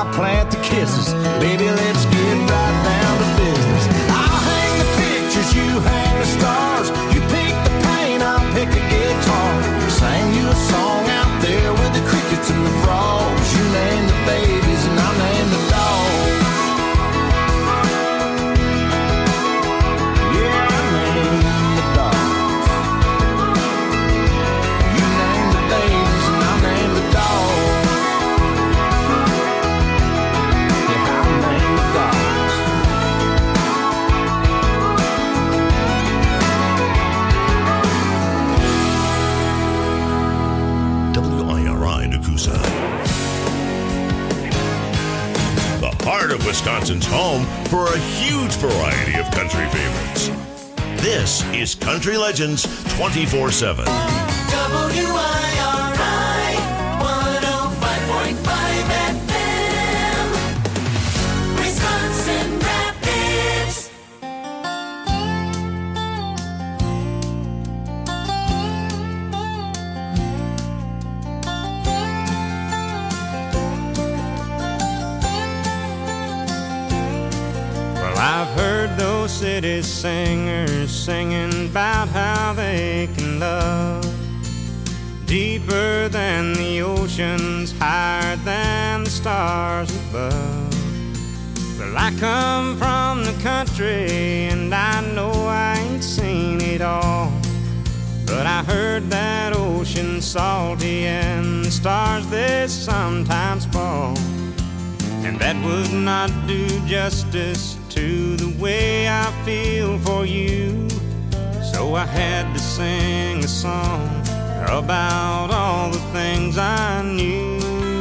I plant the kisses. Baby, let's get right down to business. I'll hang the pictures, you hang the stars. You pick the paint, I'll pick a guitar. Sang you a song out there with the crickets and the frogs. You name the babies and I'll name the dogs. Yeah, I name the dogs. You name the babies and I'll name the dogs. Yeah, I'll name the dogs. WIRI Nakusa. The heart of Wisconsin's home for a huge variety of country favorites. This is Country Legends 24/7. WIRI 105.5 FM, Wisconsin Rapids. Well, I've heard those city singers singing about how they can love deeper than the oceans, higher than the stars above. Well, I come from the country and I know I ain't seen it all, but I heard that ocean salty and the stars they sometimes fall. And that would not do justice to the way I feel for you. So I had to sing a song about all the things I knew.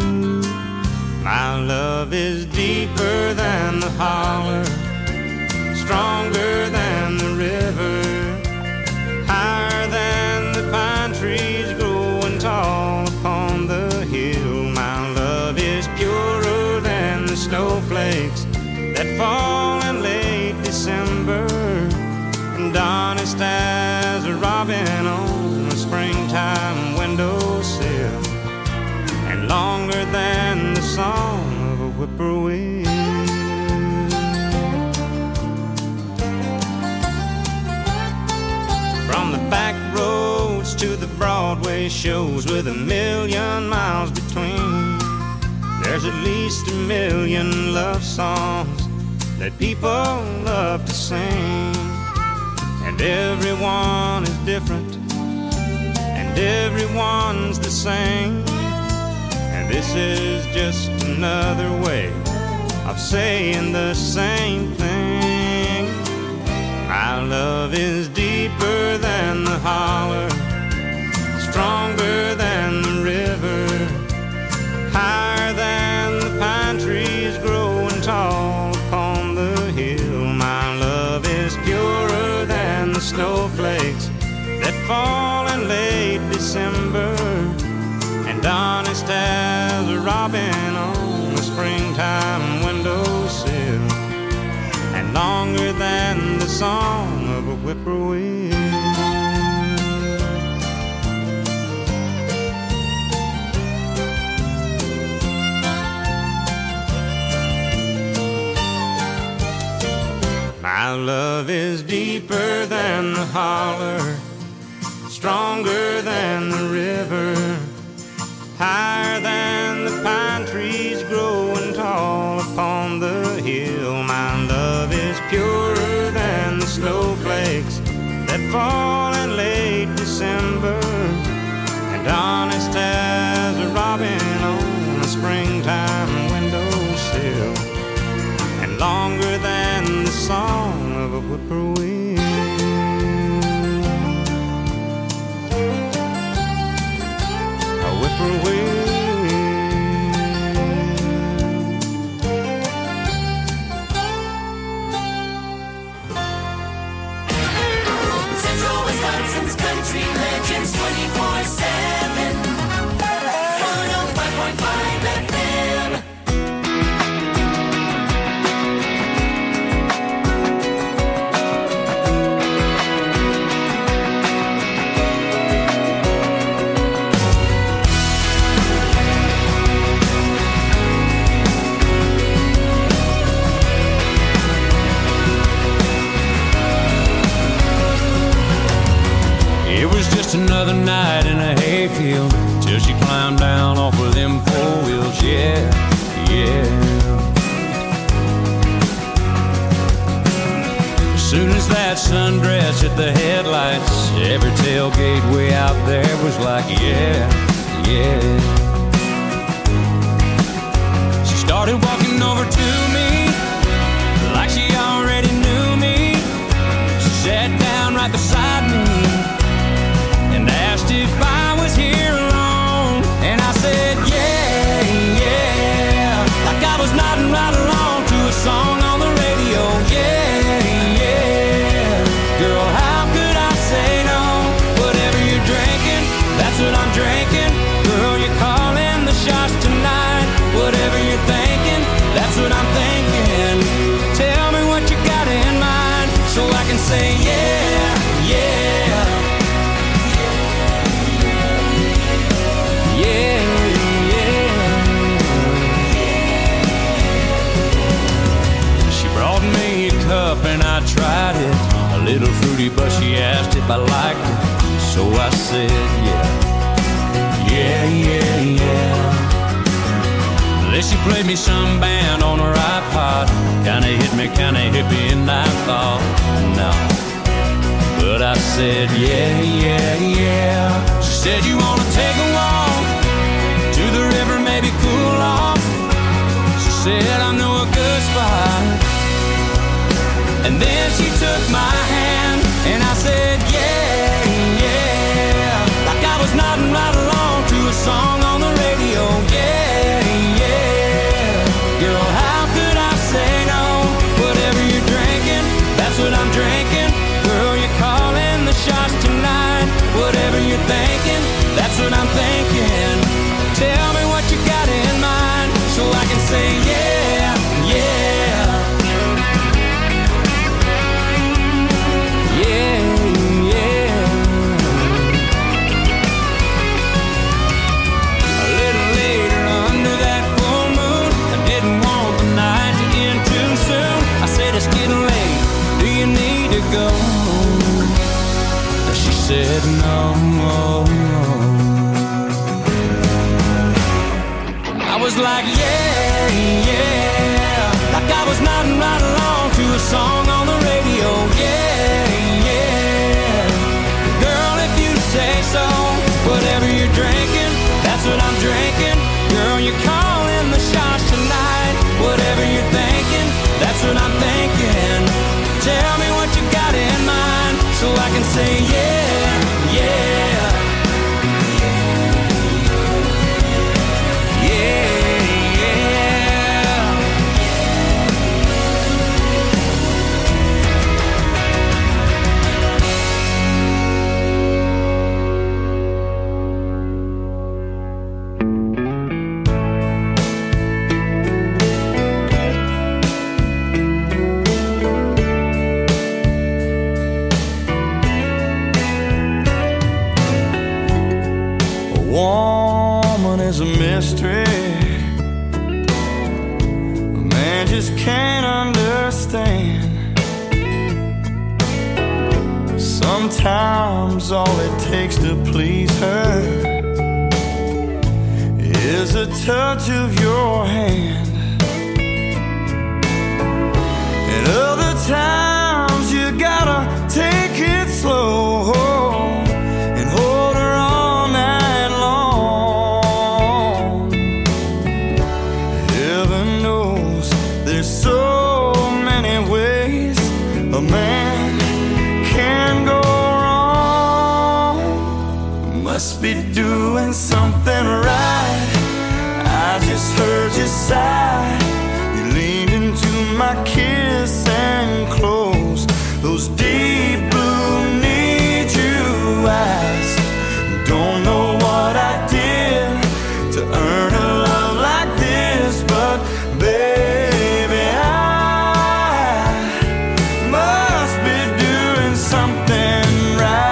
My love is deeper than the holler, stronger than the river, higher than the pine trees growing tall upon the hill. My love is purer than the snowflakes that fall in late December, and honest as a robin on a springtime windowsill, and longer than the song of a whippoorwill. From the back roads to the Broadway shows with 1,000,000 miles between, there's at least 1,000,000 love songs that people love to sing. And everyone is different, and everyone's the same. And this is just another way of saying the same thing. My love is deeper than the holler, stronger than the river, higher than the pine trees growing tall upon the hill. My love is purer than the snowflakes that fall in late December, and honest as a robin on a springtime windowsill, and longer than the song of a whippoorwill. My love is deeper than the holler, stronger than the river, higher than the pine trees growing tall upon the hill. My love is purer than the snowflakes that fall in late December, and honest as a robin on a springtime windowsill, and longer than the song of a whippoorwill. A whippoorwill. Central Wisconsin's Country Legends 24/7, 105.5 FM. field till she climbed down off of them 4 wheels. Yeah, yeah. As soon as that sundress hit the headlights, every tailgate way out there was like, yeah, yeah. She started walking over to me like she already knew me. She sat down right beside me and asked if I was here alone. And I said, yeah, yeah, like I was nodding right along to a song on the radio. Yeah, yeah, girl, how could I say no? Whatever you're drinking, that's what I'm drinking. Girl, you're calling the shots tonight. Whatever you're thinking, that's what I'm thinking. Tell me what you got in mind so I can say yeah, yeah. Yeah, yeah. She brought me a cup and I tried it. A little fruity, but she asked if I liked it. So I said yeah, yeah, yeah, yeah. Then she played me some band on her iPod. Kinda hit me, kinda hippie, and I thought, no. But I said, yeah, yeah, yeah. She said, you wanna take a walk to the river, maybe cool off. She said, I know a good spot. And then she took my hand and I said, yeah, yeah, like I was nodding right along to a song on the radio. Yeah, yeah, girl, how could I say no? Whatever you're drinking, that's what I'm drinking. Girl, you're calling the shots tonight. Whatever you're thinking, that's what I'm thinking. Tell me what you got in mind so I can say yeah, yeah. Yeah, yeah. A little later under that full moon, I didn't want the night to end too soon. I said it's getting late, do you need to go? She said no. I was like yeah, yeah, like I was nodding right along to a song on the radio. Yeah, yeah, girl, if you say so. Whatever you're drinking, that's what I'm drinking. Girl, you're calling the shots tonight. Whatever you're thinking, that's what I'm thinking. Tell me what you got in mind so I can say yeah, yeah. Yeah, woman is a mystery. A man just can't understand. Sometimes all it takes to please her is a touch of your hand. And other times you gotta take it slow and hold her all night long. Heaven knows there's so many ways a man can go wrong. Must be doing something right. I just heard you sigh. You leaned into my kiss and closed those deep blue need you eyes. Don't know what I did to earn a love like this, but baby, I must be doing something right.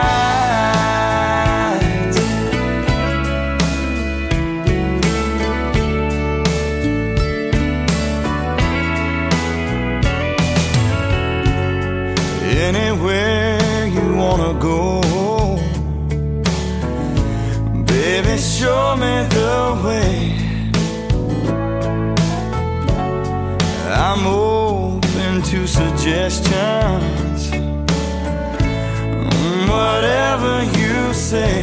Anywhere you wanna go, Baby, show me the way. I'm open to suggestions, whatever you say.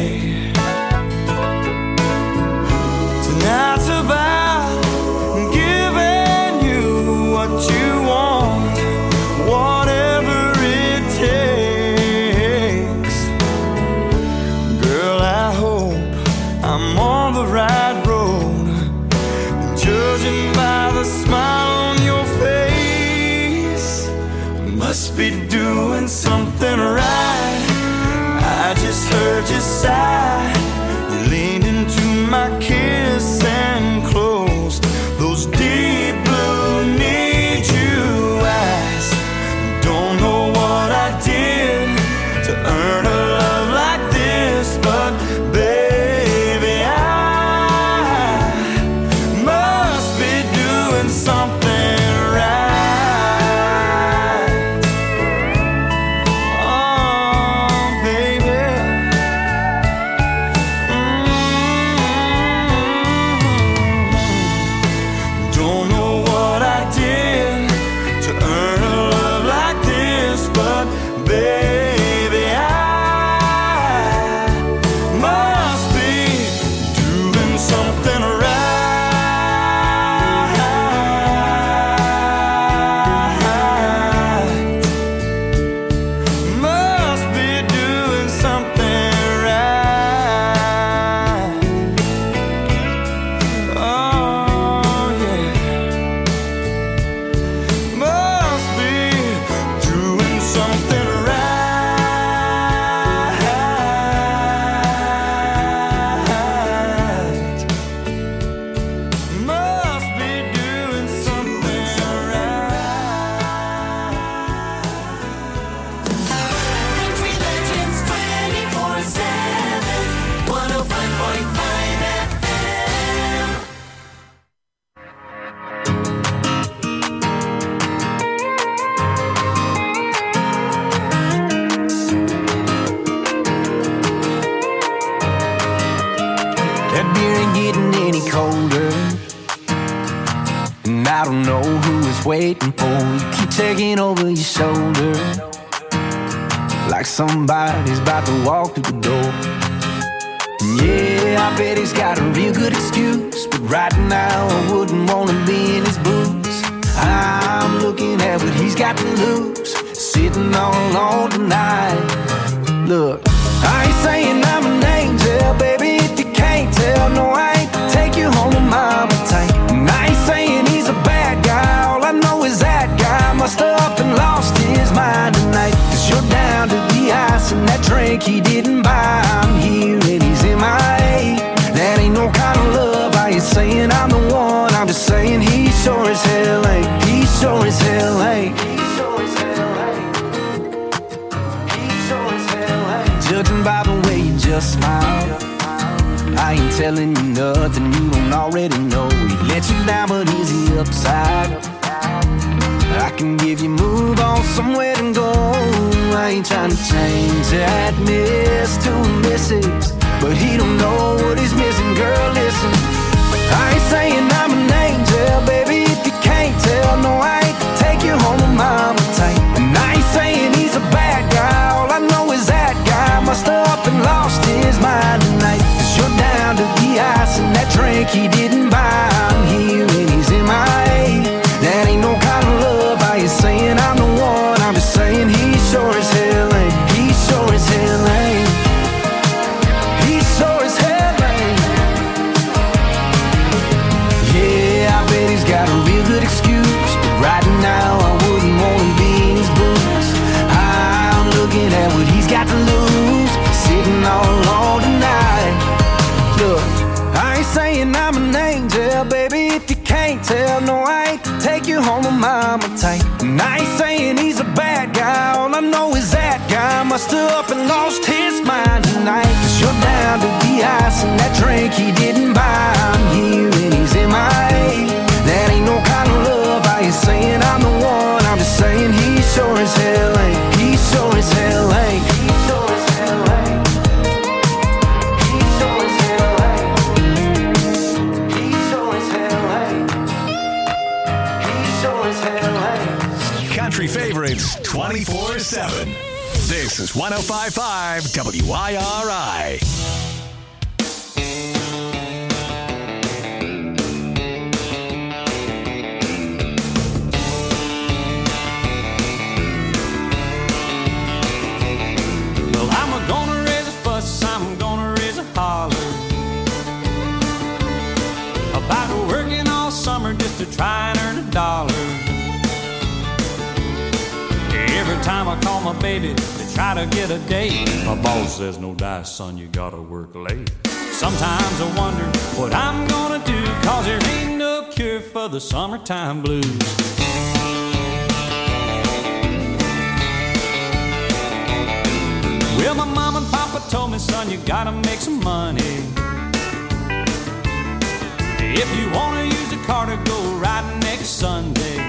Tonight's about giving you what you want, whatever it takes. Girl, I hope I'm on the right road, judging by the smile on your face. Must be doing something right. I just heard you sigh. You leaned into my kiss and closed those deep blue need you eyes. Don't know what I did to earn a love like this, but baby, I must be doing something right. Oh, baby. Don't know what I did to earn a love like this, but baby, I must be doing something right. Must be doing something right. Oh, yeah. Must be doing something right. Must be doing something right. Country Legends 24/7, 105.5 FM. That beer ain't getting any colder, and I don't know who is waiting for you. Keep checking over your shoulder, like somebody's about to walk through the door. And yeah, I bet he's got a real good excuse, but right now I wouldn't wanna be in his boots. I'm looking at what he's got to lose, sitting all alone tonight. Look, I ain't saying I'm an angel, baby, if you can't tell. No, I ain't take you home to mama tight. And I ain't saying he's a bad guy, all I know is that guy must have up and lost his mind tonight. 'Cause you're down to the ice and that drink he didn't buy. I'm here and he's MIA. That ain't no kind of love. I ain't saying I'm the one, I'm just saying he sure as hell ain't. He sure as hell ain't. Judging by the way you just smile, I ain't telling you nothing you don't already know. He let you down, but is he upside? I can give you move on somewhere to go. I ain't trying to change that miss to a missus, but he don't know what he's missing. Girl, listen, I ain't saying I'm an angel, baby, if you can't tell. No, I ain't take you home with mama tight. And I ain't saying he's a bad guy, all I know is that guy must have up and lost his mind tonight. 'Cause you're down to the ice and that drink he didn't buy. I'm here and he's MIA. That ain't no kind of love. I ain't saying I'm the one, I'm just saying he sure as hell ain't. He sure as hell ain't. He sure as hell ain't. Yeah, I bet he's got a real good excuse, but right now I wouldn't wanna be in his boots. I'm looking at what he's got to lose, sitting all alone tonight. Look, I ain't saying I'm an angel, baby, if you can't tell. No, I ain't take you home to mama tight. And I ain't saying he's a bad guy, all I know is that guy must have up and lost his mind tonight. 'Cause you're down to the ice and that drink he didn't buy. I'm here and he's MIA. That ain't no kind of love. I ain't saying I'm the one, I'm just saying he sure as hell ain't. He sure as hell ain't. He sure as hell ain't. He sure as hell ain't. 24/7. This is 105.5 WIRI. Well, I'm gonna raise a fuss, I'm gonna raise a holler about working all summer just to try and earn a dollar. Every time I call my baby to try to get a date, my boss says, no dice, son, you gotta work late. Sometimes I wonder what I'm gonna do, cause there ain't no cure for the summertime blues. Well, my mom and papa told me, son, you gotta make some money. If you wanna use a car to go riding next Sunday.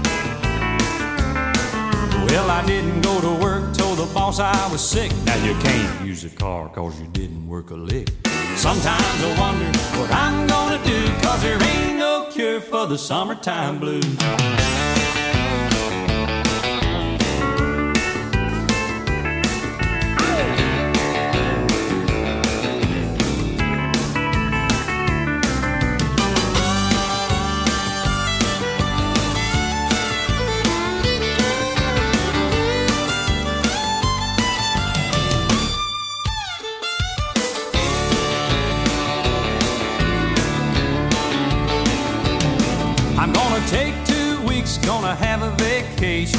Well, I didn't go to work, told the boss I was sick. Now you can't use a car cause you didn't work a lick. Sometimes I wonder what I'm gonna do, cause there ain't no cure for the summertime blues. I'm gonna take 2 weeks, gonna have a vacation.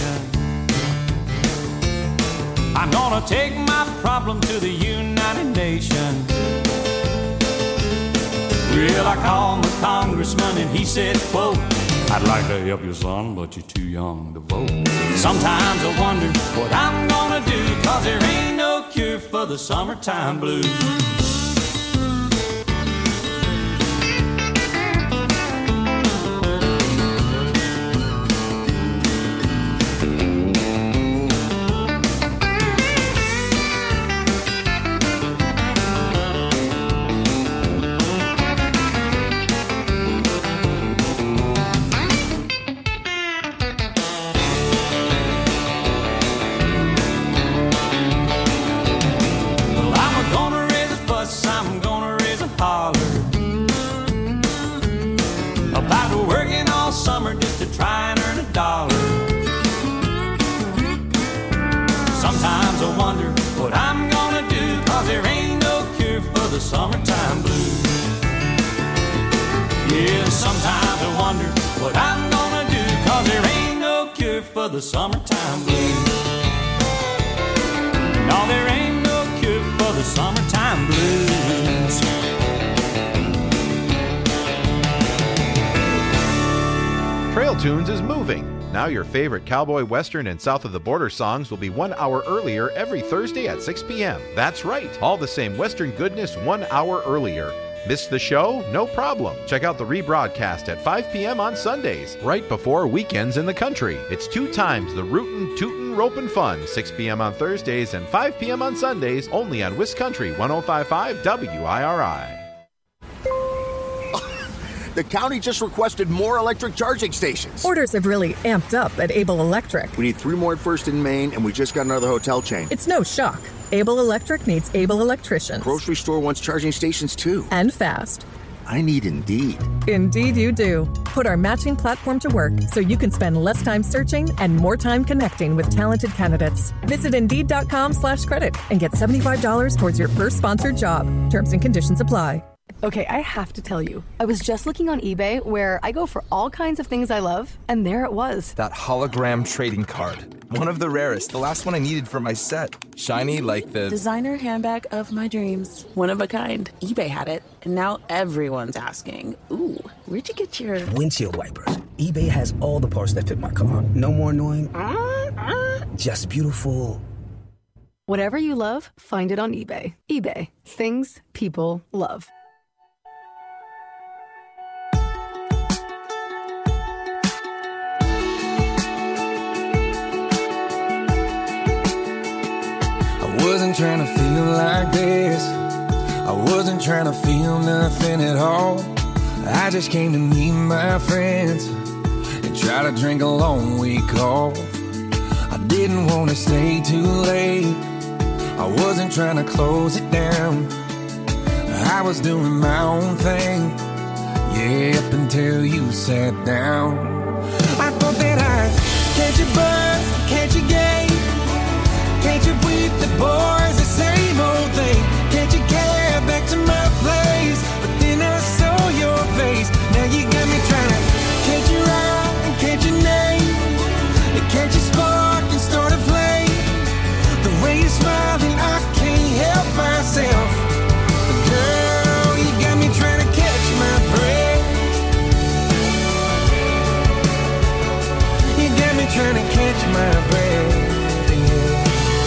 I'm gonna take my problem to the United Nations. Well, I called the congressman and he said, quote, I'd like to help you, son, but you're too young to vote. Sometimes I wonder what I'm gonna do, cause there ain't no cure for the summertime blues. Summertime blues. Yeah, sometimes I wonder what I'm gonna do, cause there ain't no cure for the summertime blues. No, there ain't no cure for the summertime blues. Trail Tunes is moving. Now your favorite cowboy, western, and south of the border songs will be 1 hour earlier every Thursday at 6 p.m. That's right, all the same western goodness 1 hour earlier. Missed the show? No problem. Check out the rebroadcast at 5 p.m. on Sundays, right before weekends in the country. It's 2 times the rootin', tootin', ropin' fun, 6 p.m. on Thursdays and 5 p.m. on Sundays, only on Wisconsin 105.5 WIRI. The county just requested more electric charging stations. Orders have really amped up at Able Electric. We need 3 more at First and Main, and we just got another hotel chain. It's no shock. Able Electric needs able electricians. Grocery store wants charging stations too. And fast. I need Indeed. Indeed you do. Put our matching platform to work so you can spend less time searching and more time connecting with talented candidates. Visit Indeed.com/credit and get $75 towards your first sponsored job. Terms and conditions apply. Okay, I have to tell you, I was just looking on eBay where I go for all kinds of things I love, and there it was. That hologram trading card. One of the rarest, the last one I needed for my set. Shiny like the designer handbag of my dreams. One of a kind. eBay had it, and now everyone's asking, ooh, where'd you get your windshield wipers? eBay has all the parts that fit my car. No more annoying, just beautiful. Whatever you love, find it on eBay. eBay. Things people love. I wasn't trying to feel like this. I wasn't trying to feel nothing at all. I just came to meet my friends and try to drink a long week off. I did didn't want to stay too late. I wasn't trying to close it down. I was doing my own thing, yeah, up until you sat down. I thought that I'd catch a buzz, catch a game, catch up with the boys, the same old thing. Catch a cab back to my place, but then I saw your face. Now you got me trying to catch your eye and catch your name, and catch a spark and start a flame. The way you're smiling, I can't help myself. Girl, you got me trying to catch my breath. You got me trying to catch my breath, yeah.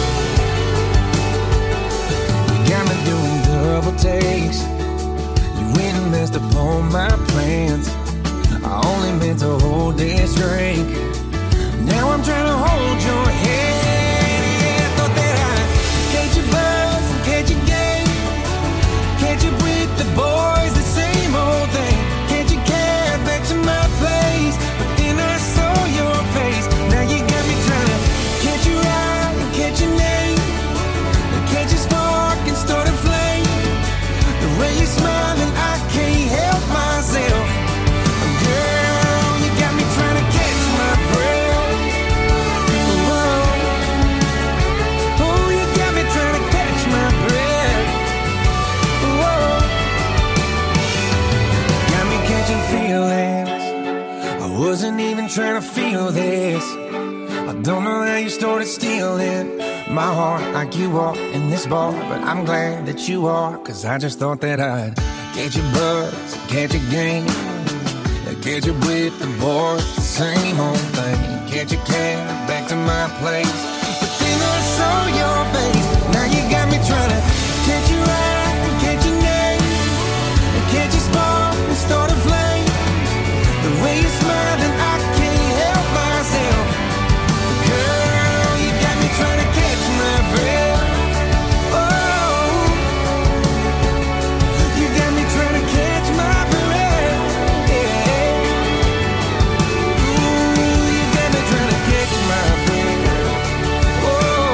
You got me doing double takes. You went and messed up all my plans. I only meant to hold this drink. Now I'm trying to hold your hand, yeah. I thought that I'd catch a buzz and catch a game, catch up with the boys, the same old thing. Catch a cab back to my place, but then I saw your face. Now you got me trying to catch your eye and catch your name, and catch a spark and start a flame. The way you're smiling, I can't help myself. Girl, you got me trying to catch my breath. Whoa. Oh, you got me trying to catch my breath. Whoa. Got me catching feelings. I wasn't even trying to feel this. I don't know how you started stealing my heart like you are in this bar, but I'm glad that you are, 'cause I just thought that I'd catch a buzz, catch a game, catch up with the boys, the same old thing. Catch a cab back to my place, but then I saw your face. Now you got me trying to catch your eye and catch your name, and catch a spark and start a flame. The way you're smiling, I can't help myself. Girl, you got me trying to catch my breath. Oh, you got me trying to catch my breath. Yeah. Ooh, you got me trying to catch my breath. Oh,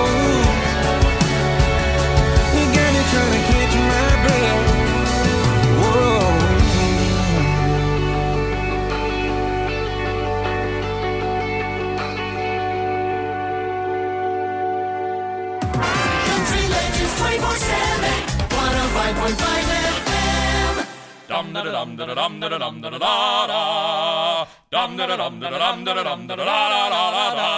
you got me trying to catch my breath. Whoa. Country Legends 24/7, 105.5 FM. Dum da dum da dum da dum da da da dum da dum da dum da dum da da da da.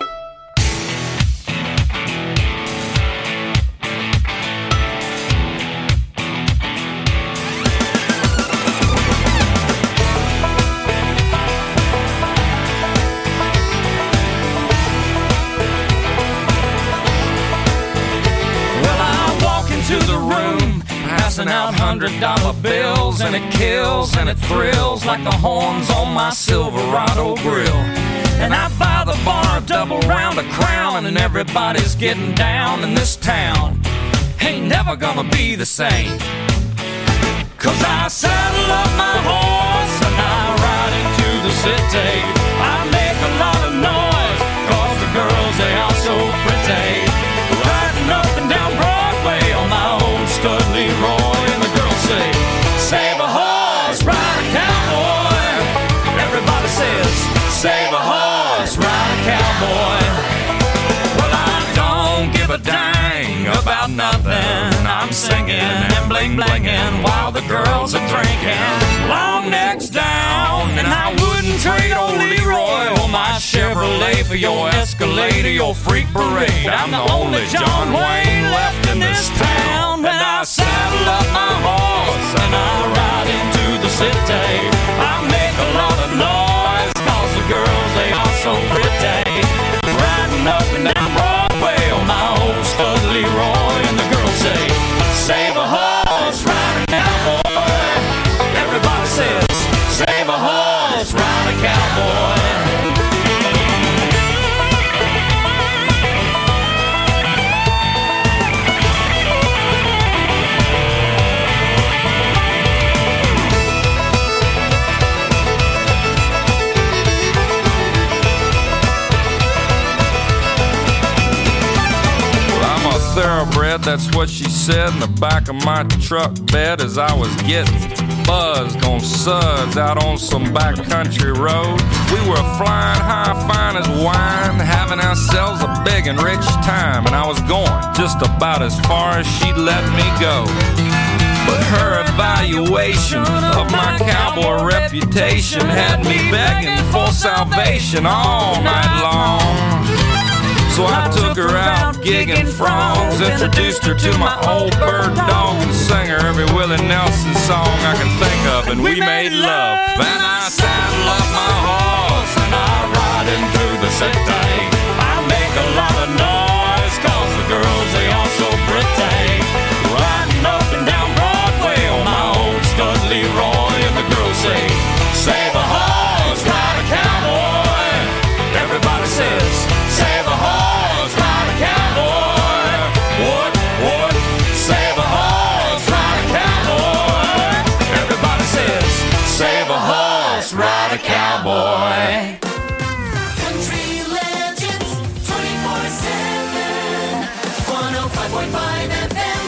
Well, I walk into the room, passing out $100 bills, and it kills and it thrills like the horns on my Silverado grill. And I buy the bar a double round of Crown, and everybody's getting down in this town. Ain't never gonna be the same, 'cause I saddle up my horse and I ride into the city. I make a lot of noise, 'cause the girls, they are so pretty. Riding up and down Broadway on my old stud Leroy, and the girls say, save a horse, ride a cowboy. Everybody says, save a horse, ride a cowboy. Well, I don't give a dang about nothing. I'm singing and bling-blinging while the girls are drinking. Long necks down, and I wouldn't trade old Leroy or my Chevrolet for your Escalade or your freak parade. I'm the only John Wayne left in this town. And I saddle up my horse and I ride into the city. I make a lot of noise, 'cause the girls, they are so pretty. Riding up and down Broadway on my old stud Leroy, and the girls say, save a horse, ride a cowboy. Everybody says, save a horse, ride a cowboy. that's what she said in the back of my truck bed as I was getting buzzed on suds out on some backcountry road. We were flying high, fine as wine, having ourselves a big and rich time, and I was going just about as far as she'd let me go. But her evaluation of my cowboy reputation had me begging for salvation all night long. So I took her out gigging frogs, introduced her to my old bird dog, and sang her every Willie Nelson song I can think of, and we made love. Then I saddle up my horse and I ride him through the city. I make a lot of noise 'cause the girls, they all so pretty. Riding up and down Broadway on my old stud Leroy, and the girls say, save a horse, ride a cowboy. Everybody says, save a horse, ride a cowboy. What? Save a horse, ride a cowboy. Everybody says, save a horse, ride a cowboy. Country Legends 24/7, 105.5 FM.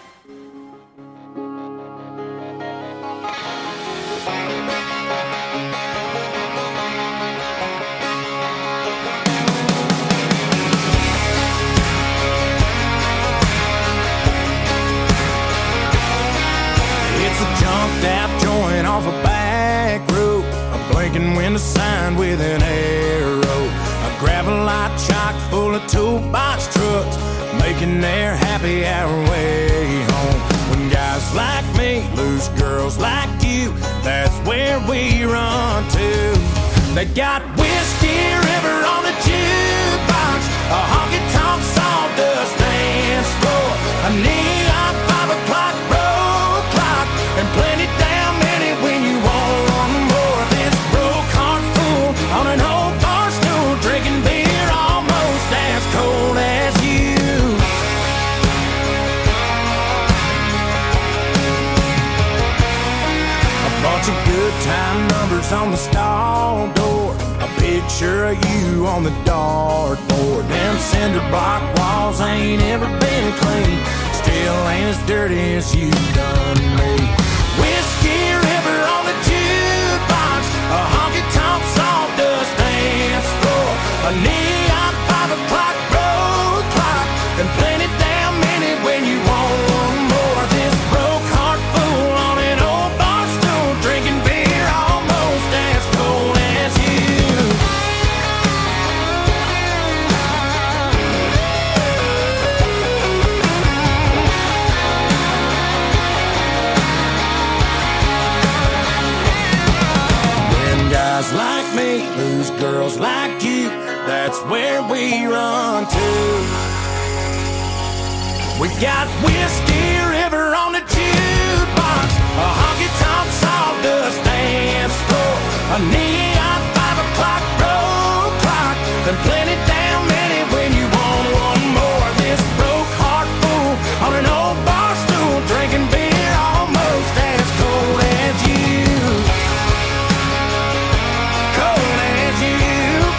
It's a junked out joint off a back road, a blinking window sign with an arrow, a gravel-light chock full of toolbox trucks, making their happy hour way home. When guys like me lose girls like you, that's where we run to. They got Whiskey River on the jukebox, a honky-tonk sawdust dance floor, a neon 5 o'clock road clock, and plenty damn many when you want one more. This broke heart fool on an old bar stool, drinking beer almost as cold as you. A bunch of good time numbers on the stall door, a picture of you on the dartboard. Them cinder block walls ain't ever been clean, still ain't as dirty as you done me. Whiskey River on the jukebox, a honky-tonk sawdust dance floor, a neon 5 o'clock road clock, and plenty damn many when you want one more. This broke heart fool on an old bar stool, drinking beer almost as cold as you. Guys like me lose girls like you, that's where we run to. We got Whiskey River on the jukebox, a honky-tonk sawdust dance floor, a neon 5 o'clock road clock, and plenty damn many when you want one more. This broke heart fool on an old bar stool, drinking beer almost as cold as you. Cold as you.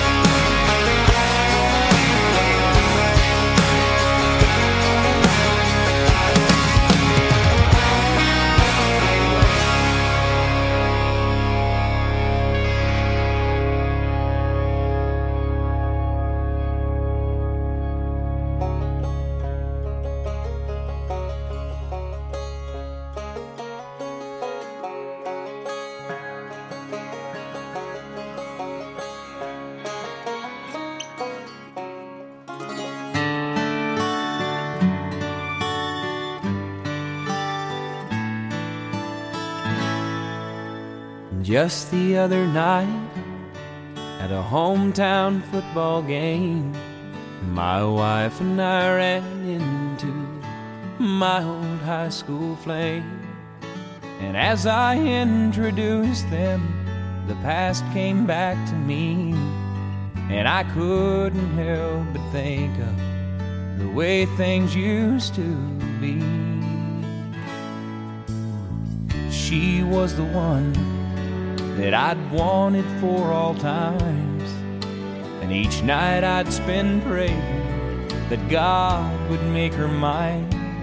Just the other night, at a hometown football game, my wife and I ran into my old high school flame. And as I introduced them, the past came back to me, and I couldn't help but think of the way things used to be. She was the one that I'd wanted for all times, and each night I'd spend praying that God would make her mine.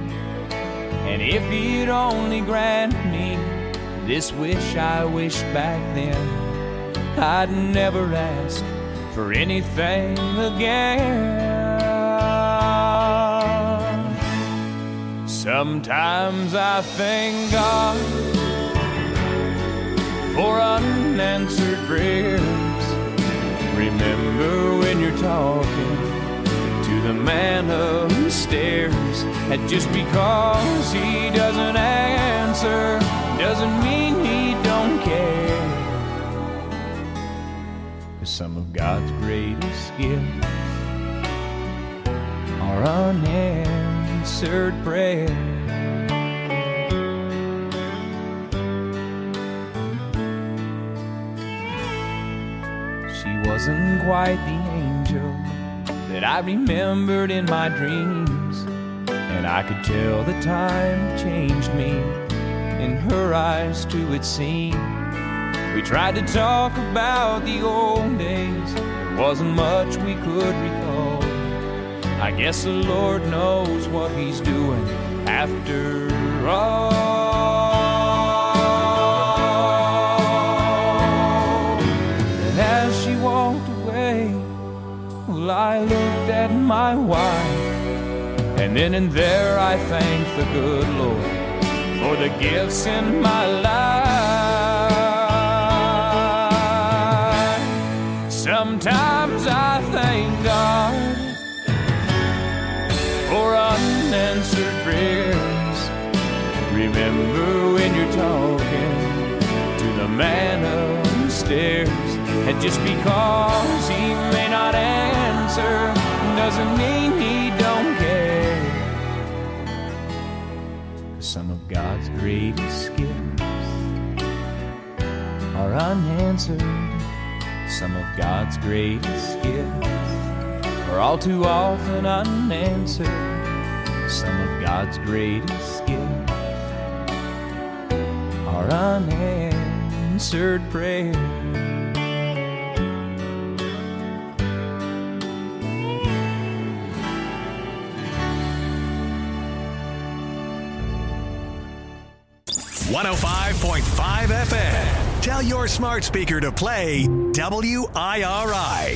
And if he'd only grant me this wish I wished back then, I'd never ask for anything again. Sometimes I thank God for unanswered prayers. Remember when you're talking to the man upstairs, that just because he doesn't answer doesn't mean he don't care. 'Cause some of God's greatest gifts are unanswered prayers. She wasn't quite the angel that I remembered in my dreams, and I could tell the time changed me. In her eyes too it seemed. We tried to talk about the old days, there wasn't much we could recall. I guess the Lord knows what he's doing after all. And as she walked away, well, I looked at my wife, and then and there I thanked the good Lord for the gifts in my life. Sometimes I thank God for unanswered prayers. Remember when you're talking to the man upstairs, and just because he may not answer doesn't mean he don't care. 'Cause some of God's greatest gifts are unanswered. Some of God's greatest gifts are all too often unanswered. Some of God's greatest gifts are unanswered prayers. .5 FM. Tell your smart speaker to play WIRI.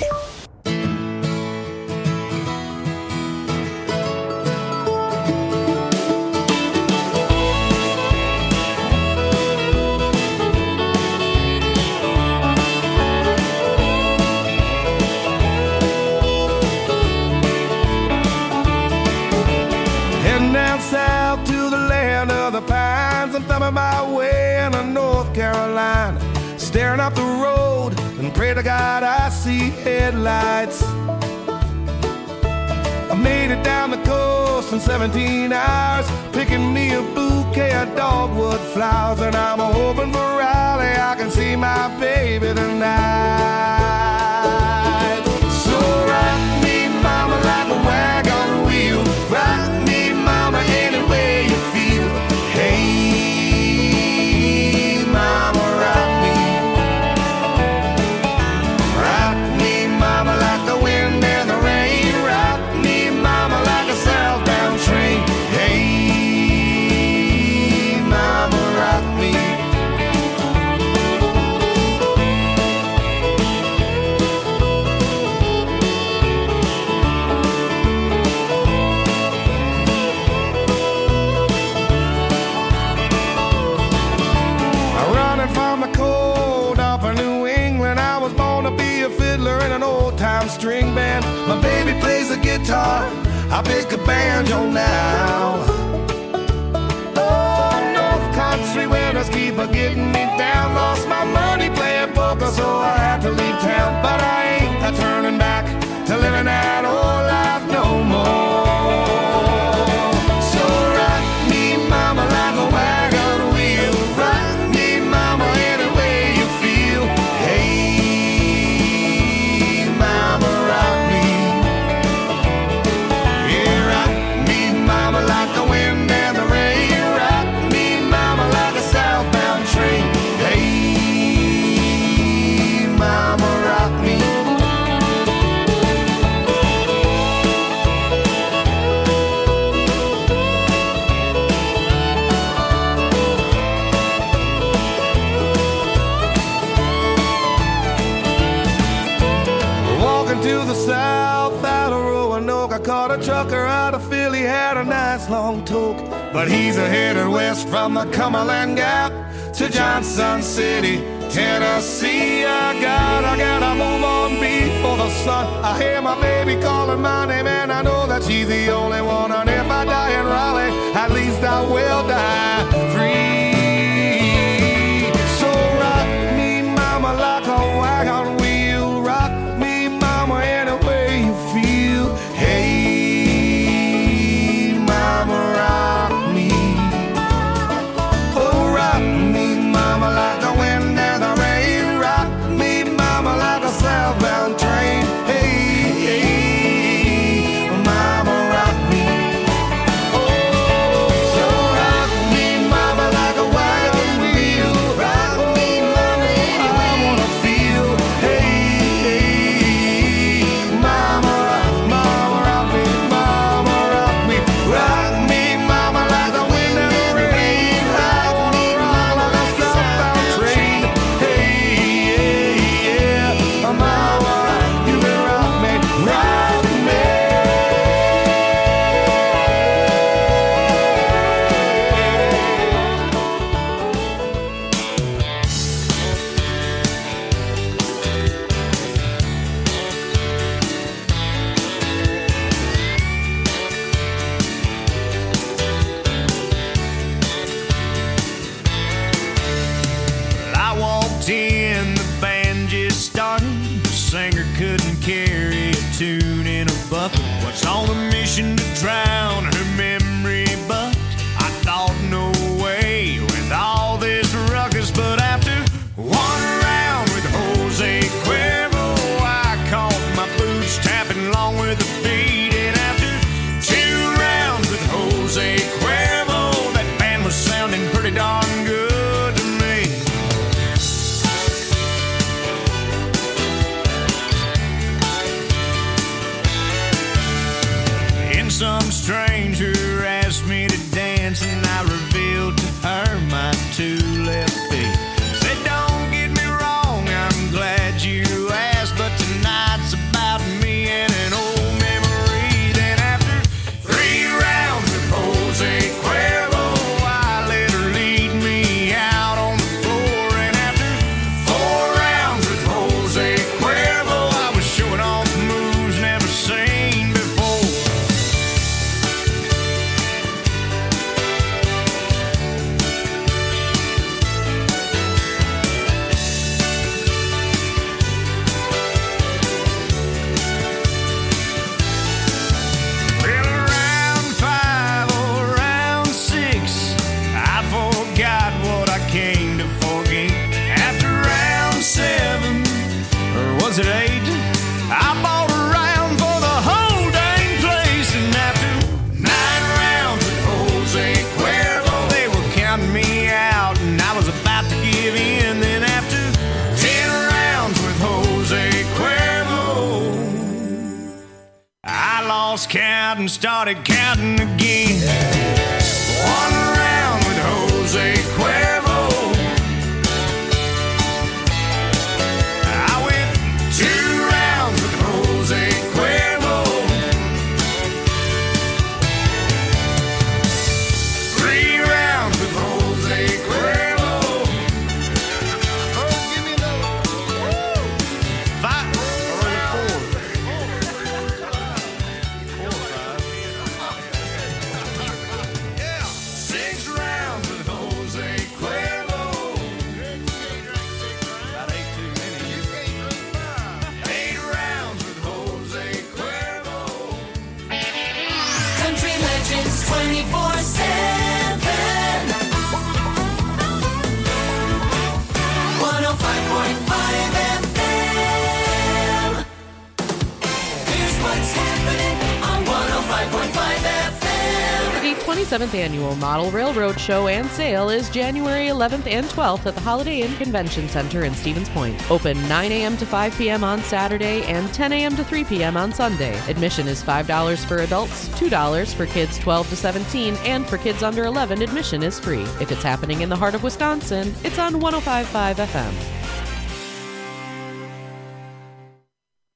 Heading down south to the land of the pines, I'm thumbing my way into North Carolina, staring up the road and pray to God I see headlights. I made it down the coast in 17 hours, picking me a bouquet of dogwood flowers, and I'm hoping for Raleigh I can see my baby tonight. So rock me, mama, like a wagon wheel. Rock me, mama, any way you feel. Hey, mama, rock me. Rock me, mama, like the wind and the rain. Rock me, mama, like a southbound train. Hey, mama, rock me. From the cold up in New England, I was born to be a fiddler in an old-time string band. My baby plays the guitar, I pick a banjo now. Oh, North Country winters keep getting me down. Lost my money playing poker, so I had to leave town. But I ain't turning back to living that old life no more. So rock me, mama, like a wagon wheel. Rock me, mama, any way you feel. Hey, mama, rock me. Yeah, rock me, mama, like south out of Roanoke. I caught a trucker out of Philly, had a nice long toke. But he's a headed west from the Cumberland Gap to Johnson City, Tennessee. I gotta move on before the sun. I hear my baby calling my name, and I know that she's the only one. And if I die in Raleigh, at least I will die free. So rock me, mama, like a wagon wheel. Rock me, mama, any way you feel. Hey, mama, rock me. Oh, rock me, mama, like the wind and the rain. Rock me, mama, like a southbound train. Hey, hey, mama, rock me. Oh, so rock me, mama, like a wagon wheel. Rock me, mama, I wanna feel. Hey, hey, mama, rock me, mama, rock me. Rock me, mama, like the wind and the rain. I wanna rock like a southbound train. Hey, yeah, mama, you can rock me, rock me. I walked in, the band just started. The singer couldn't carry a tune in a bucket. Was on a mission to drown her memory, but I thought no way with all this ruckus. But after one round with Jose Cuervo, I caught my boots tapping along with the beat. And after 2 rounds with Jose Cuervo, that band was sounding pretty darn good to me. And some stranger asked me to dance, and I revealed to her my 2 left feet. Said, don't get me wrong, I'm glad you asked, but tonight's about me and an old memory. Then after 3 rounds with Jose Cuervo, I let her lead me out on the floor. And after 4 rounds with Jose Cuervo, I was showing off moves never seen before. Well, round 5 or round 6, I forgot what I came to forget. After round 7, or was it 8, I bought a round for the whole dang place. And after 9 rounds with Jose Cuervo, they were counting me out, and I was about to give in. Then after 10 rounds with Jose Cuervo, I lost count and started counting again. 1 round with Jose Cuervo, I went 2 rounds with Jose Cuervo, 3 rounds with Jose Cuervo. Oh, give me another. 5 or 4. 6 rounds with Jose Cuervo. About 8 too many. 8 rounds with Jose Cuervo. Country Legends 24/7. 105.5 FM. Here's what's happening on 105.5 FM. The 27th Annual Model Railroad Show and Sale is January 11th and 12th at the Holiday Inn Convention Center in Stevens Point. Open 9 a.m. to 5 p.m. on Saturday and 10 a.m. to 3 p.m. on Sunday. Admission is $5 for adults, $2 for kids 12 to 17, and for kids under 11, admission is free. If it's happening in the heart of Wisconsin, it's on 105.5 FM.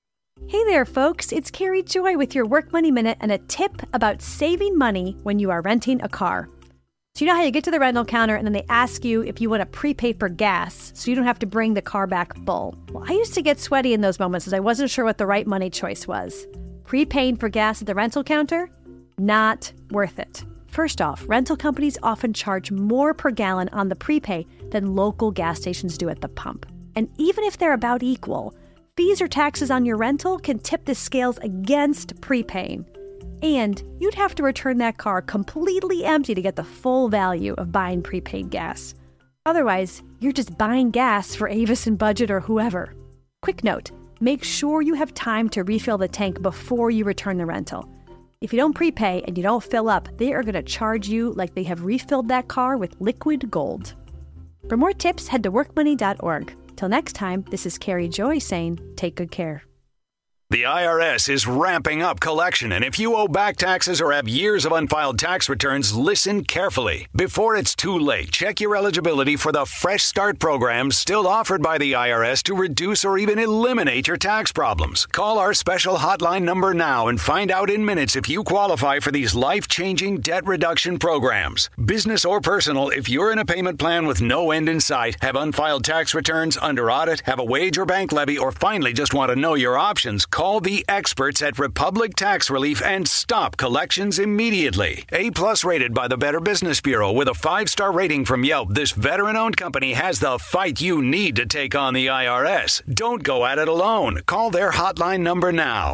Hey there, folks. It's Carrie Joy with your Work Money Minute and a tip about saving money when you are renting a car. So you know how you get to the rental counter and then they ask you if you want to prepay for gas so you don't have to bring the car back full. Well, I used to get sweaty in those moments as I wasn't sure what the right money choice was. Prepaying for gas at the rental counter? Not worth it. First off, rental companies often charge more per gallon on the prepay than local gas stations do at the pump. And even if they're about equal, fees or taxes on your rental can tip the scales against prepaying. And you'd have to return that car completely empty to get the full value of buying prepaid gas. Otherwise, you're just buying gas for Avis and Budget or whoever. Quick note, make sure you have time to refill the tank before you return the rental. If you don't prepay and you don't fill up, they are going to charge you like they have refilled that car with liquid gold. For more tips, head to workmoney.org. Till next time, this is Carrie Joy saying, take good care. The IRS is ramping up collection, and if you owe back taxes or have years of unfiled tax returns, listen carefully. Before it's too late, check your eligibility for the Fresh Start program still offered by the IRS to reduce or even eliminate your tax problems. Call our special hotline number now and find out in minutes if you qualify for these life-changing debt reduction programs. Business or personal, if you're in a payment plan with no end in sight, have unfiled tax returns, under audit, have a wage or bank levy, or finally just want to know your options, call the experts at Republic Tax Relief and stop collections immediately. A+ rated by the Better Business Bureau with a 5-star rating from Yelp, this veteran-owned company has the fight you need to take on the IRS. Don't go at it alone. Call their hotline number now,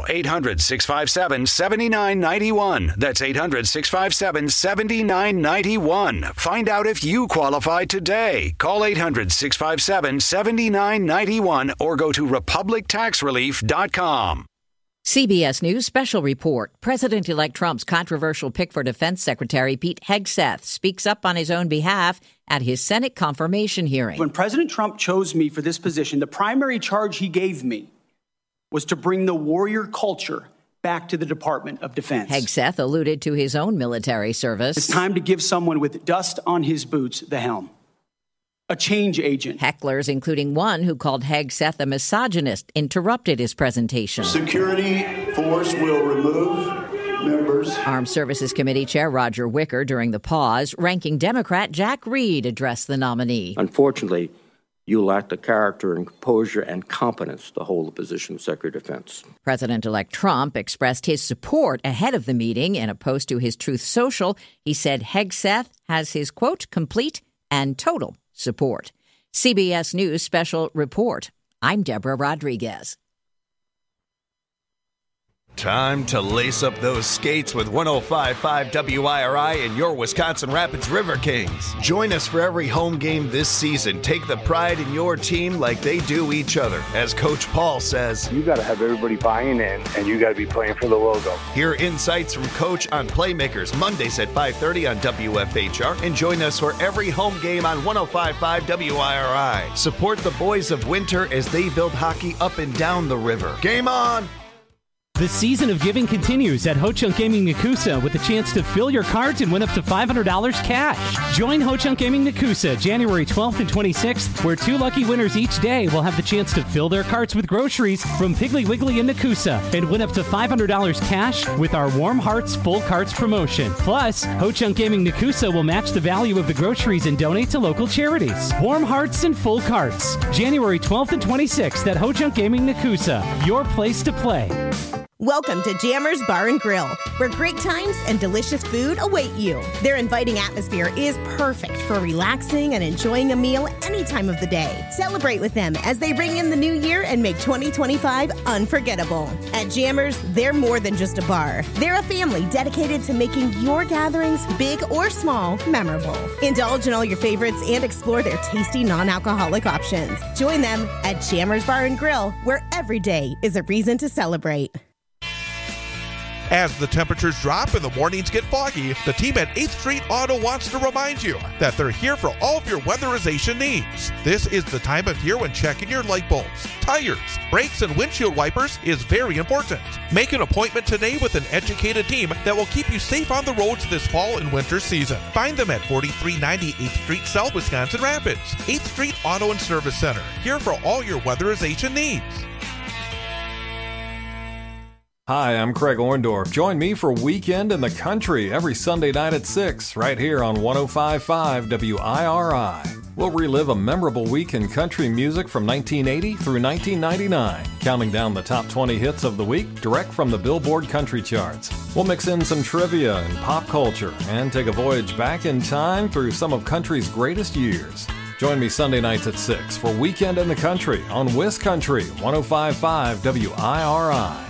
800-657-7991. That's 800-657-7991. Find out if you qualify today. Call 800-657-7991 or go to republictaxrelief.com. CBS News Special Report. President-elect Trump's controversial pick for Defense Secretary Pete Hegseth speaks up on his own behalf at his Senate confirmation hearing. When President Trump chose me for this position, the primary charge he gave me was to bring the warrior culture back to the Department of Defense. Hegseth alluded to his own military service. It's time to give someone with dust on his boots the helm. A change agent. Hecklers, including one who called Hegseth a misogynist, interrupted his presentation. Security force will remove members. Armed Services Committee Chair Roger Wicker during the pause. Ranking Democrat Jack Reed addressed the nominee. Unfortunately, you lack the character and composure and competence to hold the position of Secretary of Defense. President-elect Trump expressed his support ahead of the meeting. In a post to his Truth Social, he said Hegseth has his, quote, complete and total support. CBS News Special Report. I'm Deborah Rodriguez. Time to lace up those skates with 105.5 WIRI and your Wisconsin Rapids River Kings. Join us for every home game this season. Take the pride in your team like they do each other. As Coach Paul says, you got to have everybody buying in, and you got to be playing for the logo. Hear insights from Coach on Playmakers Mondays at 5:30 on WFHR, and join us for every home game on 105.5 WIRI. Support the boys of Winter as they build hockey up and down the river. Game on! The season of giving continues at Ho Chunk Gaming Nakusa with a chance to fill your cards and win up to $500 cash. Join Ho Chunk Gaming Nakusa January 12th and 26th, where 2 lucky winners each day will have the chance to fill their carts with groceries from Piggly Wiggly and Nakusa and win up to $500 cash with our Warm Hearts Full Carts promotion. Plus, Ho Chunk Gaming Nakusa will match the value of the groceries and donate to local charities. Warm Hearts and Full Carts, January 12th and 26th at Ho Chunk Gaming Nakusa, your place to play. Welcome to Jammers Bar and Grill, where great times and delicious food await you. Their inviting atmosphere is perfect for relaxing and enjoying a meal any time of the day. Celebrate with them as they bring in the new year and make 2025 unforgettable. At Jammers, they're more than just a bar. They're a family dedicated to making your gatherings, big or small, memorable. Indulge in all your favorites and explore their tasty non-alcoholic options. Join them at Jammers Bar and Grill, where every day is a reason to celebrate. As the temperatures drop and the mornings get foggy, the team at 8th Street Auto wants to remind you that they're here for all of your weatherization needs. This is the time of year when checking your light bulbs, tires, brakes, and windshield wipers is very important. Make an appointment today with an educated team that will keep you safe on the roads this fall and winter season. Find them at 4390 8th Street South, Wisconsin Rapids. 8th Street Auto and Service Center, here for all your weatherization needs. Hi, I'm Craig Orndorff. Join me for Weekend in the Country every Sunday night at 6, right here on 105.5 WIRI. We'll relive a memorable week in country music from 1980 through 1999, counting down the top 20 hits of the week direct from the Billboard Country Charts. We'll mix in some trivia and pop culture and take a voyage back in time through some of country's greatest years. Join me Sunday nights at 6 for Weekend in the Country on WisCountry 105.5 WIRI.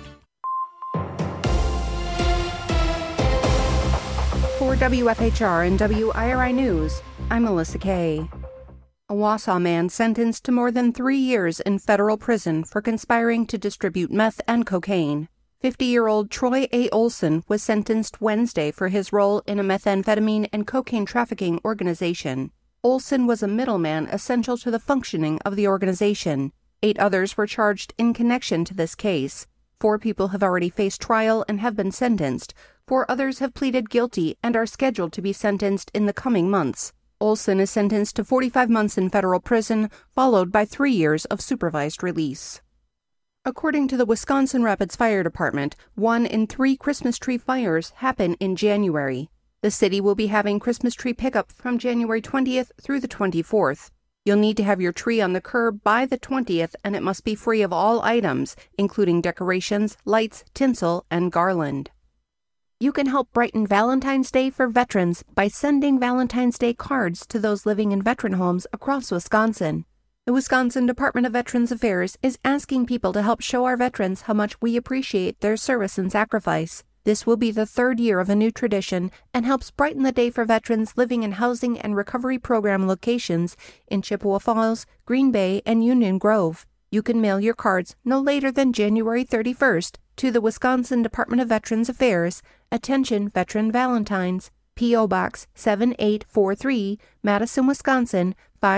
For WFHR and WIRI News, I'm Melissa Kay. A Wausau man sentenced to more than 3 years in federal prison for conspiring to distribute meth and cocaine. 50-year-old Troy A. Olson was sentenced Wednesday for his role in a methamphetamine and cocaine trafficking organization. Olson was a middleman essential to the functioning of the organization. 8 others were charged in connection to this case. 4 people have already faced trial and have been sentenced. 4 others have pleaded guilty and are scheduled to be sentenced in the coming months. Olson is sentenced to 45 months in federal prison, followed by 3 years of supervised release. According to the Wisconsin Rapids Fire Department, 1 in 3 Christmas tree fires happen in January. The city will be having Christmas tree pickup from January 20th through the 24th. You'll need to have your tree on the curb by the 20th, and it must be free of all items, including decorations, lights, tinsel, and garland. You can help brighten Valentine's Day for veterans by sending Valentine's Day cards to those living in veteran homes across Wisconsin. The Wisconsin Department of Veterans Affairs is asking people to help show our veterans how much we appreciate their service and sacrifice. This will be the 3rd year of a new tradition and helps brighten the day for veterans living in housing and recovery program locations in Chippewa Falls, Green Bay, and Union Grove. You can mail your cards no later than January 31st to the Wisconsin Department of Veterans Affairs. Attention Veteran Valentines, P.O. Box 7843, Madison, Wisconsin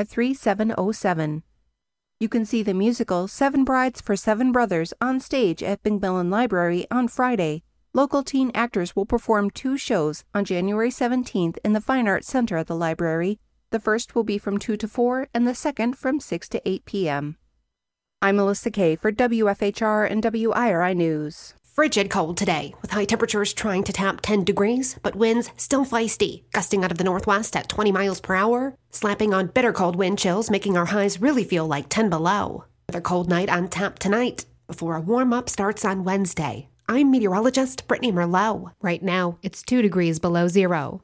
53707. You can see the musical 7 Brides for 7 Brothers on stage at Bingbellin Library on Friday. Local teen actors will perform 2 shows on January 17th in the Fine Arts Center at the library. The first will be from 2 to 4 and the second from 6 to 8 p.m. I'm Melissa Kay for WFHR and WIRI News. Frigid cold today, with high temperatures trying to tap 10 degrees, but winds still feisty, gusting out of the northwest at 20 miles per hour, slapping on bitter cold wind chills, making our highs really feel like 10 below. Another cold night on tap tonight, before a warm-up starts on Wednesday. I'm meteorologist Brittany Merlot. Right now, it's 2 degrees below zero.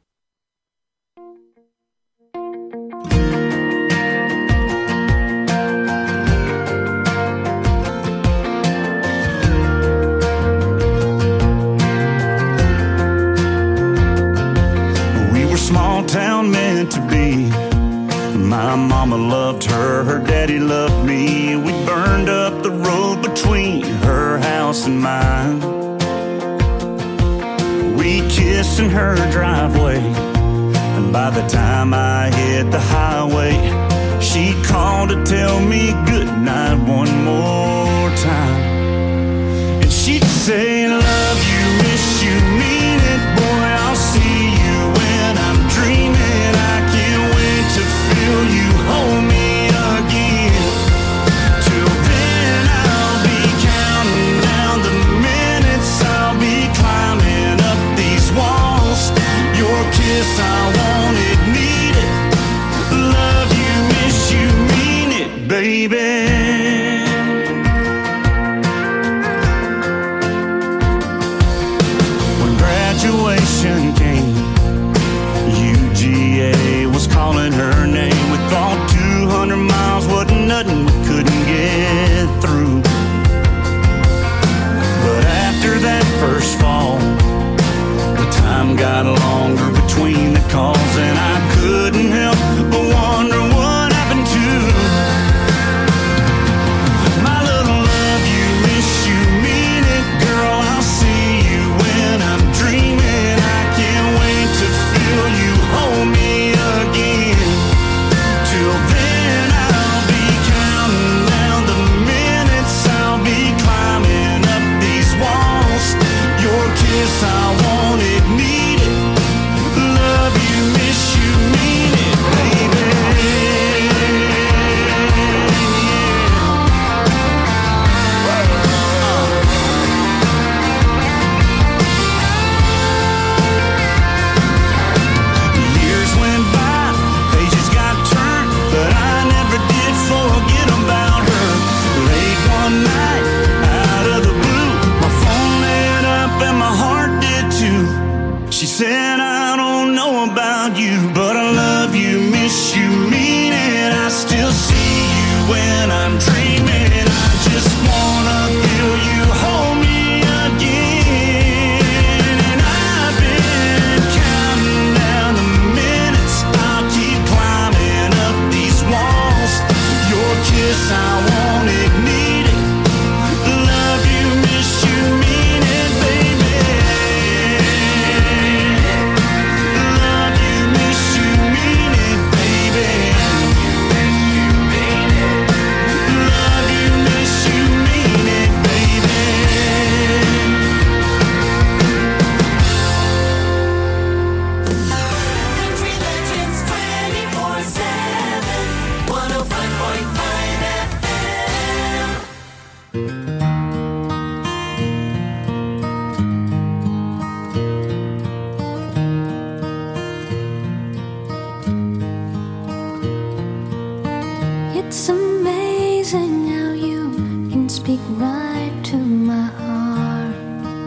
Small town meant to be. My mama loved her, her daddy loved me. We burned up the road between her house and mine. We kissed in her driveway, and by the time I hit the highway, she called to tell me goodnight one more time. And she'd say, love you, miss you, mean it, boy, I'll see you when I'm dreaming. I can't wait to feel you hold me again. Till then I'll be counting down the minutes, I'll be climbing up these walls. Your kiss I wanted, need it. Love you, miss you, mean it, baby. Graduation came, UGA was calling her name. We thought 200 miles wasn't nothing, we couldn't get through. But after that first fall, the time got longer between the calls, and I couldn't help but wonder what happened to my little love you, miss you, mean it, girl, I'll see you when I'm dreaming. I can't wait to feel you hold me again. Till then I'll be counting I'm dreaming. I just wanna feel you hold me again. And I've been counting down the minutes. I'll keep climbing up these walls. Your kiss, I won't ignite it. Love you, miss you, mean it, baby. Love you, miss you, mean it, baby. Love you, miss you, mean it, baby. Country Legends 24/7, 105.5 FM. It's amazing how you can speak right to my heart.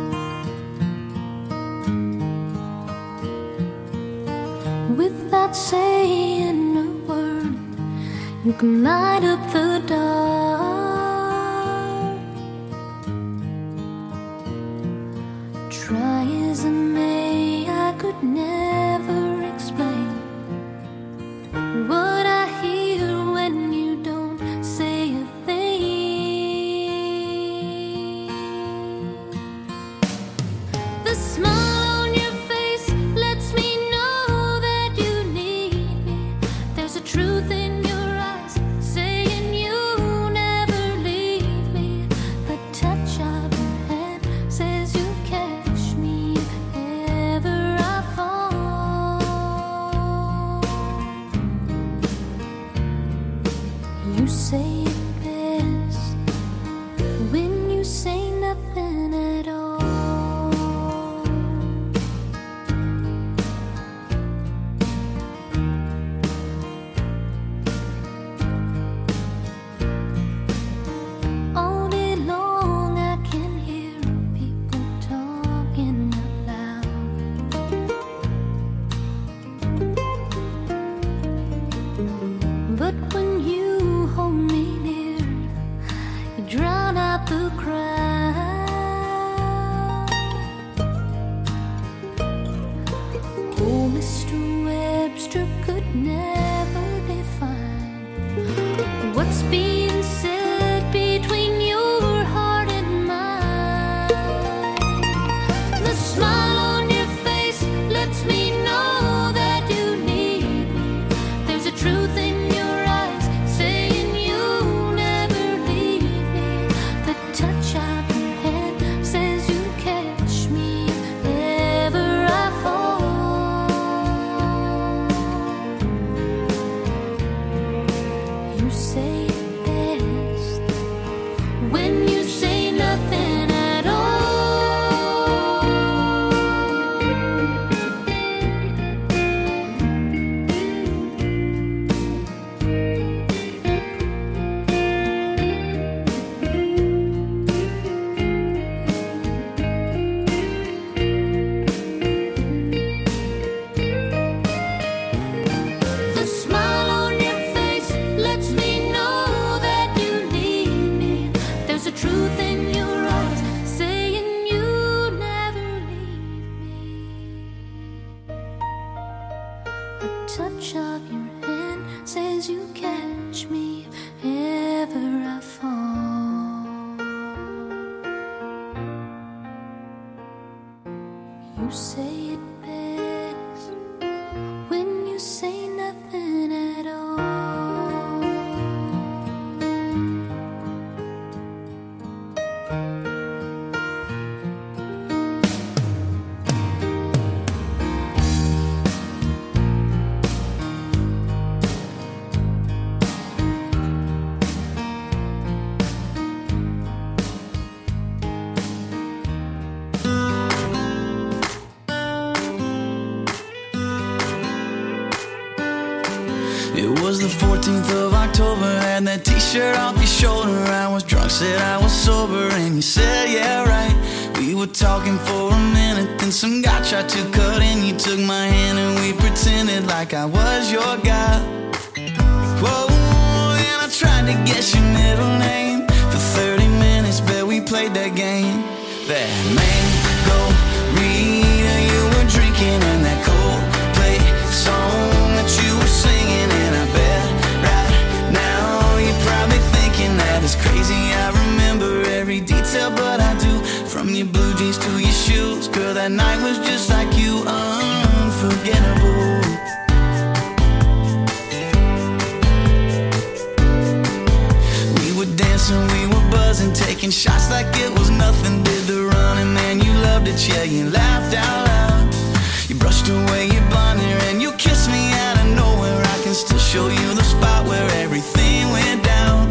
Without saying a word, you can light up the dark. Try as I may, I could never explain what I hear when you don't say a thing. The smile on your face lets me know that you need me. There's a truth in your eyes saying you never leave me. The touch of your hand says you catch me if ever I fall. You say it best when you say nothing at all. All day long I can hear people talking out loud. But when you hold me near, you drown out the crowd. Oh, Mr. Webster could never define what's being said between your heart and mine. The smile on your face lets me know that you need me. There's a truth in your eyes saying you never leave me. The touch of your hand says you catch me if ever I fall. You say it best when you say nothing at all. The smile on your face lets me know that you need me. There's a truth in your eyes saying you never leave me. A touch of your hand says you catch me if ever I fall. You say it best when you say nothing at all. It was the 14th of October, had that t-shirt off your shoulder. I was drunk, said I was sober, and you said, yeah, right. We were talking for a minute, then some guy tried to cut in. You took my hand and we pretended like I was your guy. Whoa, and I tried to guess your middle again. That mango-rita you were drinking and that Coldplay song that you were singing. And I bet right now you're probably thinking that it's crazy. I remember every detail, but I do. From your blue jeans to your shoes, girl, that night was just like you, unforgettable. We were dancing, we were buzzing, taking shots like it was nothing. Did the running, man, you loved it, yeah, you laughed out loud. You brushed away your blonde hair and you kissed me out of nowhere. I can still show you the spot where everything went down.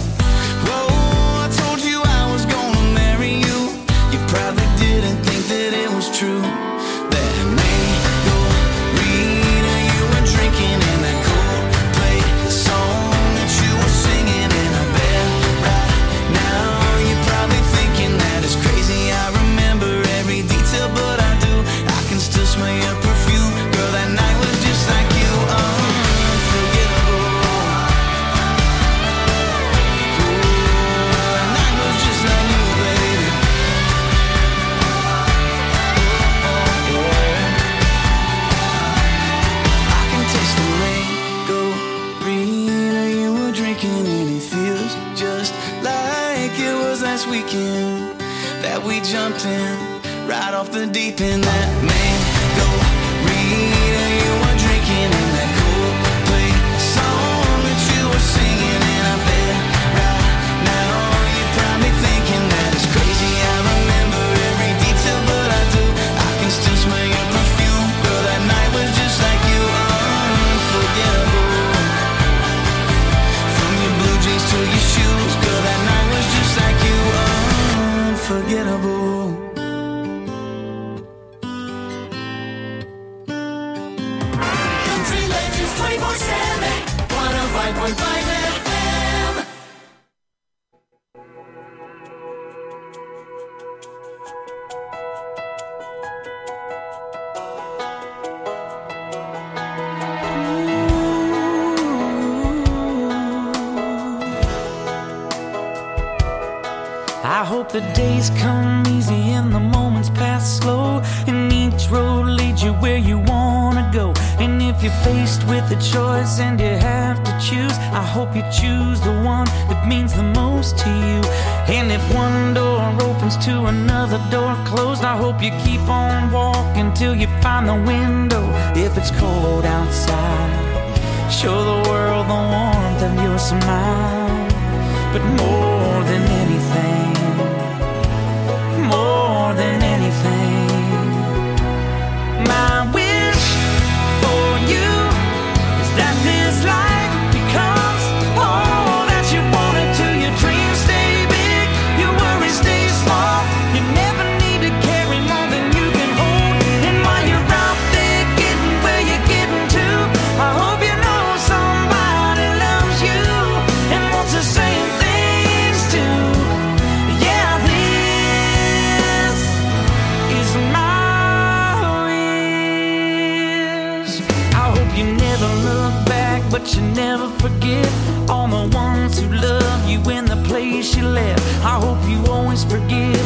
Probably didn't think that it was true. That mango-rita you were drinking and that Coldplay song that you were singing. And I bet right now you're probably thinking that it's crazy. I remember every detail, but I do. I can still smell your perfume. Girl, that night was just like you, unforgettable. Ooh, that night was just like you, baby. And it feels just like it was last weekend that we jumped in right off the deep end. That mango-rita you were drinking and that Coldplay song that you were singing. And I bet right now you're probably thinking that it's crazy. I remember every detail, but I do. I can still smell your perfume. Girl, that night was just like you, unforgettable. To your shoes, girl, that night was just like you, unforgettable. Country Legends 24/7, 105.5 FM. I hope the days come easy and the moments pass slow, and each road leads you where you wanna go. And if you're faced with a choice and you have to choose, I hope you choose the one that means the most to you. And if one door opens to another door closed, I hope you keep on walking till you find the window. If it's cold outside, show the world the warmth of your smile. But more than anything, more than anything, my wish for you is that this life becomes all that you want it to. Your dreams stay big, your worries stay small. You never need to carry more than you can hold. And while you're out there getting where you're getting to, I hope you know somebody loves you and wants the same things too. Yeah, this is my wish. I hope you never look back, but you never forget all the ones who love you in the place you left. I hope you always forgive